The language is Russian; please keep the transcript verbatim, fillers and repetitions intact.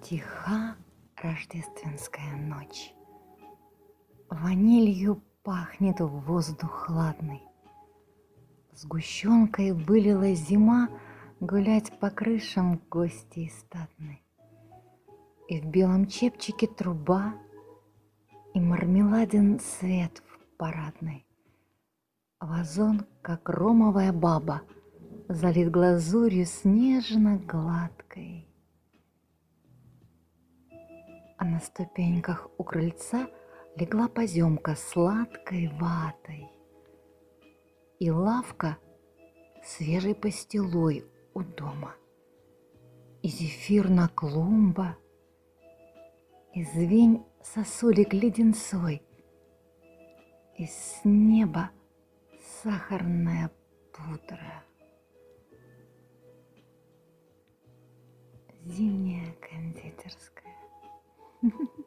Тиха рождественская ночь. Ванилью пахнет воздух хладный. Сгущенкой вылилась зима гулять по крышам гостей статной. И в белом чепчике труба, и мармеладен свет в парадной. Вазон, как ромовая баба, залит глазурью снежно-гладкой. А на ступеньках у крыльца легла поземка сладкой ватой. И лавка свежей пастилой у дома, и зефирна клумба, и звень сосулек леденцой, и с неба сахарная пудра. Зимняя кондитерская.